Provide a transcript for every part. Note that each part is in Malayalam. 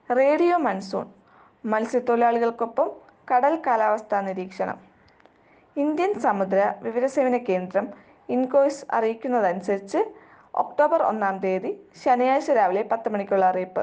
റേഡിയോ മൺസൂൺ മത്സ്യത്തൊഴിലാളികൾക്കൊപ്പം കടൽ കാലാവസ്ഥാ നിരീക്ഷണം. ഇന്ത്യൻ സമുദ്ര വിവരസേവന കേന്ദ്രം ഇൻകോയ്സ് അറിയിക്കുന്നതനുസരിച്ച് ഒക്ടോബർ 1 ശനിയാഴ്ച രാവിലെ 10 മണിക്കുള്ള അറിയിപ്പ്.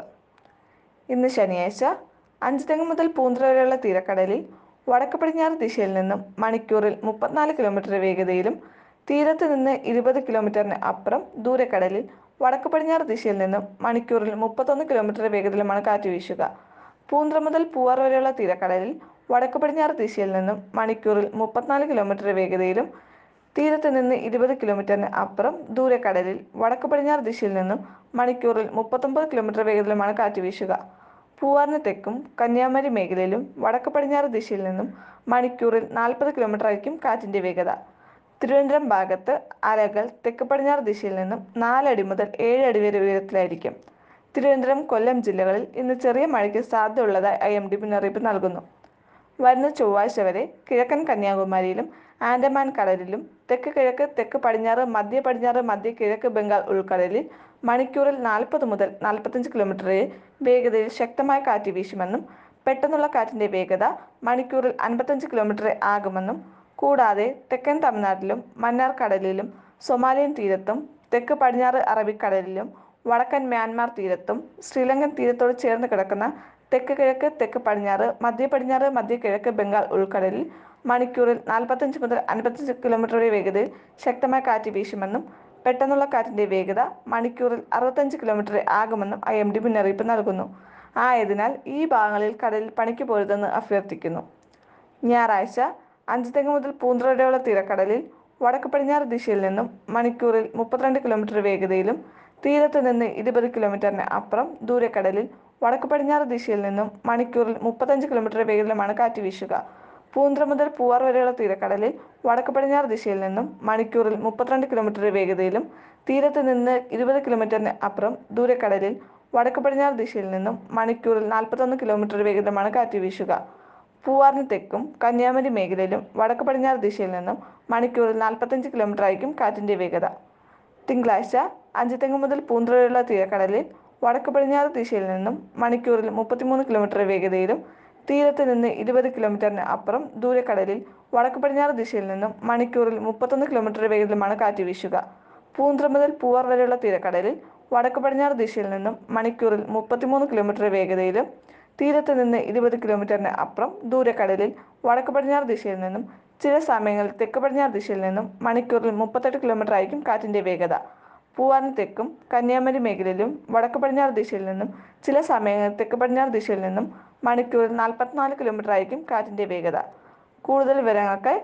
ഇന്ന് ശനിയാഴ്ച അഞ്ചുതെങ്ങ് മുതൽ പൂന്തുറ വരെയുള്ള തീരക്കടലിൽ വടക്ക് പടിഞ്ഞാറ് ദിശയിൽ നിന്നും മണിക്കൂറിൽ 34 കിലോമീറ്റർ വേഗതയിലും തീരത്ത് നിന്ന് 20 കിലോമീറ്ററിന് അപ്പുറം ദൂരക്കടലിൽ വടക്ക് പടിഞ്ഞാറ് ദിശയിൽ നിന്നും മണിക്കൂറിൽ 31 കിലോമീറ്റർ വേഗതയിലുമാണ് കാറ്റ് വീശുക. പൂന്തുറ മുതൽ പൂവാർ വരെയുള്ള തീരക്കടലിൽ വടക്ക് പടിഞ്ഞാറ് ദിശയിൽ നിന്നും മണിക്കൂറിൽ 34 കിലോമീറ്റർ വേഗതയിലും തീരത്ത് നിന്ന് 20 കിലോമീറ്ററിന് അപ്പുറം ദൂരക്കടലിൽ വടക്ക് പടിഞ്ഞാറ് ദിശയിൽ നിന്നും മണിക്കൂറിൽ 39 കിലോമീറ്റർ വേഗതയിലുമാണ് കാറ്റ് വീശുക. പൂവാറിന് തെക്കും കന്യാകുമാരി മേഖലയിലും വടക്ക് പടിഞ്ഞാറ് ദിശയിൽ നിന്നും മണിക്കൂറിൽ 40 കിലോമീറ്റർ ആയിരിക്കും കാറ്റിന്റെ വേഗത. തിരുവനന്തപുരം ഭാഗത്ത് അലകൾ തെക്ക് പടിഞ്ഞാറ് ദിശയിൽ നിന്നും 4 അടി മുതൽ 7 അടി വരെ ഉയരത്തിലായിരിക്കും. തിരുവനന്തപുരം, കൊല്ലം ജില്ലകളിൽ ഇന്ന് ചെറിയ മഴയ്ക്ക് സാധ്യതയുള്ളതായി IMD മുന്നറിയിപ്പ് നൽകുന്നു. വരുന്ന ചൊവ്വാഴ്ച വരെ കിഴക്കൻ കന്യാകുമാരിയിലും ആൻഡമാൻ കടലിലും തെക്ക് കിഴക്ക്, തെക്ക് പടിഞ്ഞാറ്, മധ്യ പടിഞ്ഞാറ്, മധ്യ കിഴക്ക് ബംഗാൾ ഉൾക്കടലിൽ മണിക്കൂറിൽ 40 മുതൽ 45 കിലോമീറ്റർ വരെ വേഗതയിൽ ശക്തമായ കാറ്റ് വീശുമെന്നും പെട്ടെന്നുള്ള കാറ്റിന്റെ വേഗത മണിക്കൂറിൽ 55 കിലോമീറ്റർ ആകുമെന്നും കൂടാതെ തെക്കൻ തമിഴ്നാട്ടിലും മന്നാർ കടലിലും സൊമാലിയൻ തീരത്തും തെക്ക് പടിഞ്ഞാറ് അറബിക്കടലിലും വടക്കൻ മ്യാൻമാർ തീരത്തും ശ്രീലങ്കൻ തീരത്തോട് ചേർന്ന് കിടക്കുന്ന തെക്ക് കിഴക്ക്, തെക്ക് പടിഞ്ഞാറ്, മധ്യ പടിഞ്ഞാറ്, മധ്യ കിഴക്ക് ബംഗാൾ ഉൾക്കടലിൽ മണിക്കൂറിൽ 45 മുതൽ 55 കിലോമീറ്റർ വരെ വേഗതയിൽ ശക്തമായ കാറ്റ് വീശുമെന്നും പെട്ടെന്നുള്ള കാറ്റിന്റെ വേഗത മണിക്കൂറിൽ 65 കിലോമീറ്റർ ആകുമെന്നും IMD മുന്നറിയിപ്പ് നൽകുന്നു. ആയതിനാൽ ഈ ഭാഗങ്ങളിൽ കടലിൽ പണിക്ക് പോരുതെന്ന് അഭ്യർത്ഥിക്കുന്നു. ഞായറാഴ്ച അഞ്ചുതെങ്ങ് മുതൽ പൂന്തുറ വരെയുള്ള തീരക്കടലിൽ വടക്ക് പടിഞ്ഞാറ് ദിശയിൽ നിന്നും മണിക്കൂറിൽ 32 കിലോമീറ്റർ വേഗതയിലും തീരത്ത് നിന്ന് 20 കിലോമീറ്ററിന് അപ്പുറം ദൂരക്കടലിൽ വടക്ക് പടിഞ്ഞാറ് ദിശയിൽ നിന്നും മണിക്കൂറിൽ 35 കിലോമീറ്റർ വേഗതയിലുമാണ് കാറ്റ് വീശുക. പൂന്തുറ മുതൽ പൂവാർ വരെയുള്ള തീരക്കടലിൽ വടക്ക് പടിഞ്ഞാറ് ദിശയിൽ നിന്നും മണിക്കൂറിൽ 32 കിലോമീറ്റർ വേഗതയിലും തീരത്ത് നിന്ന് 20 കിലോമീറ്ററിന് അപ്പുറം ദൂരക്കടലിൽ വടക്ക് പടിഞ്ഞാറ് ദിശയിൽ നിന്നും മണിക്കൂറിൽ 41 കിലോമീറ്റർ വേഗതയിലുമാണ് കാറ്റ് വീശുക. പൂവാറിന് തെക്കും കന്യാകുമാരി മേഖലയിലും വടക്ക് പടിഞ്ഞാറ് ദിശയിൽ നിന്നും മണിക്കൂറിൽ 45 കിലോമീറ്റർ ആയിരിക്കും കാറ്റിന്റെ വേഗത. തിങ്കളാഴ്ച അഞ്ചുതെങ്ങ് മുതൽ പൂന്തുറ വരെയുള്ള തീരക്കടലിൽ വടക്ക് പടിഞ്ഞാറ് ദിശയിൽ നിന്നും മണിക്കൂറിൽ 33 കിലോമീറ്റർ വേഗതയിലും തീരത്ത് നിന്ന് 20 കിലോമീറ്ററിന് അപ്പുറം ദൂരക്കടലിൽ വടക്ക് പടിഞ്ഞാറ് ദിശയിൽ നിന്നും മണിക്കൂറിൽ 31 കിലോമീറ്റർ വേഗതയിലുമാണ് കാറ്റ് വീശുക. പൂന്തുറ മുതൽ പൂവാർ വരെയുള്ള തീരക്കടലിൽ വടക്ക് പടിഞ്ഞാറ് ദിശയിൽ നിന്നും മണിക്കൂറിൽ 33 കിലോമീറ്റർ വേഗതയിലും തീരത്ത് നിന്ന് 20 കിലോമീറ്ററിന് അപ്പുറം ദൂരക്കടലിൽ വടക്ക് പടിഞ്ഞാറ് ദിശയിൽ നിന്നും ചില സമയങ്ങളിൽ തെക്ക് പടിഞ്ഞാറ് ദിശയിൽ നിന്നും മണിക്കൂറിൽ 38 കിലോമീറ്റർ ആയിരിക്കും കാറ്റിന്റെ വേഗത. പൂവാറിന് തെക്കും കന്യാകുമാരി മേഖലയിലും വടക്ക് പടിഞ്ഞാറ് ദിശയിൽ നിന്നും ചില സമയങ്ങളിൽ തെക്ക് പടിഞ്ഞാറ് ദിശയിൽ നിന്നും മണിക്കൂറിൽ 44 കിലോമീറ്റർ ആയിരിക്കും കാറ്റിന്റെ വേഗത. കൂടുതൽ വിവരങ്ങൾക്കായി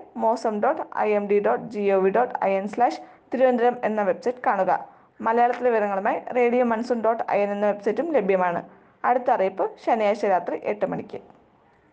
mosam.imd.gov.in/തിരുവനന്തപുരം എന്ന വെബ്സൈറ്റ് കാണുക. മലയാളത്തിലെ വിവരങ്ങളുമായി radio monsoon.in എന്ന വെബ്സൈറ്റും ലഭ്യമാണ്. അടുത്ത അറിയിപ്പ് ശനിയാഴ്ച രാത്രി 8 മണിക്ക്.